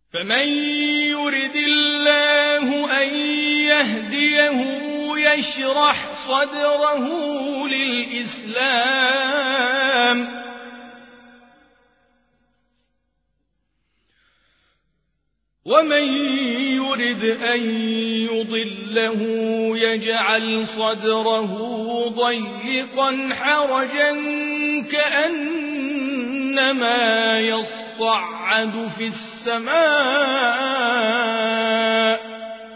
فمن يرد الله أن يهديه يشرح صدره للإسلام ومن يرد أن يضله يجعل صدره ضيقا حرجا كأنما يصعد في السماء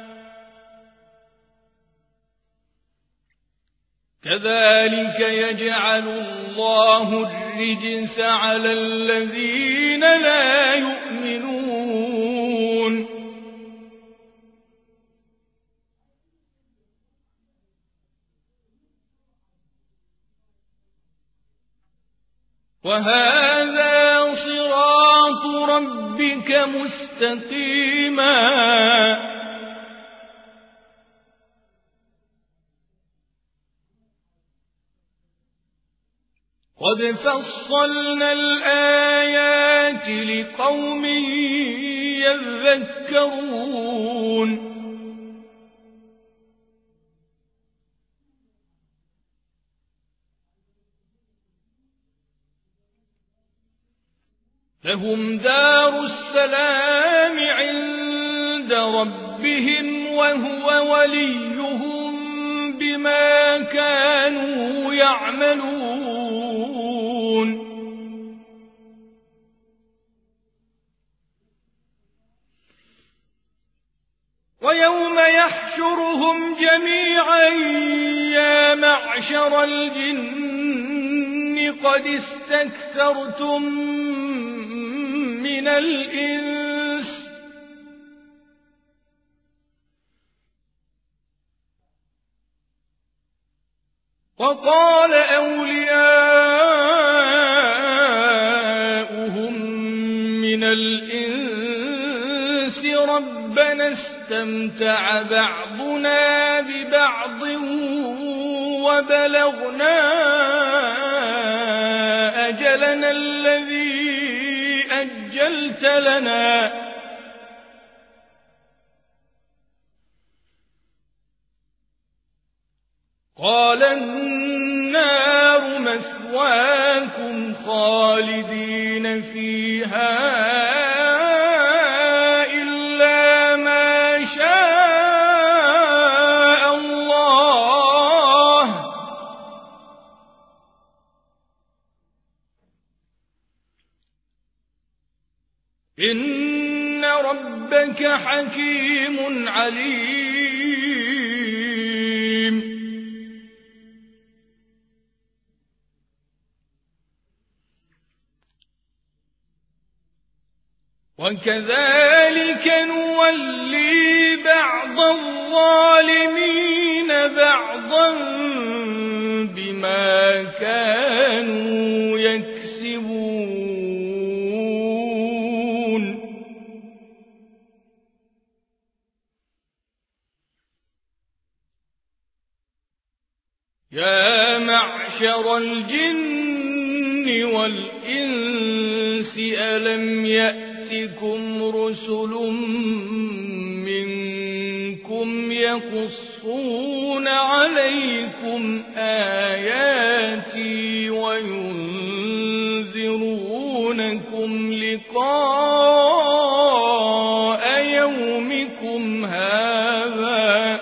كذلك يجعل الله الرجس على الذين لا يؤمنون وهذا صراط ربك مستقيما قد فصلنا الآيات لقوم يذكرون لهم دار السلام عند ربهم وهو وليهم بما كانوا يعملون ويوم يحشرهم جميعا يا معشر الجن قد استكثرتم من الإنس وقال أولياؤهم من الإنس ربنا استمتع بعضنا ببعض وبلغنا أجلنا الذي أجلت لنا قال النار مثواكم خالدين فيها إلا ما شاء الله إن ربك حكيم عليم وكذلك نولي بعض الظالمين بعضا بما كانوا يكسبون يا معشر الجن والإنس ألم يأتكم رسل منكم يقصون عليكم آياتي وينذرونكم لقاء يومكم هذا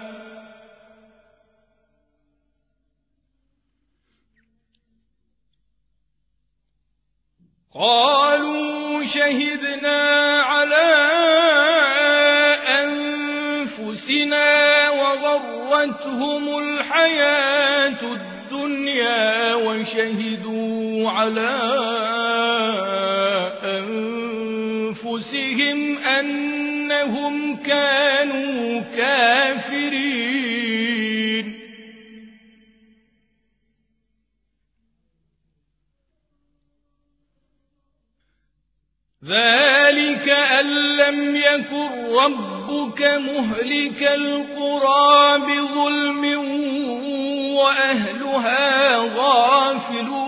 قالوا شهدنا على أنفسنا وغرتهم الحياة الدنيا وشهدوا على أنفسهم أنهم كانوا كافرين ذلك أن لم يكن ربك مهلك القرى بظلم وأهلها غافلون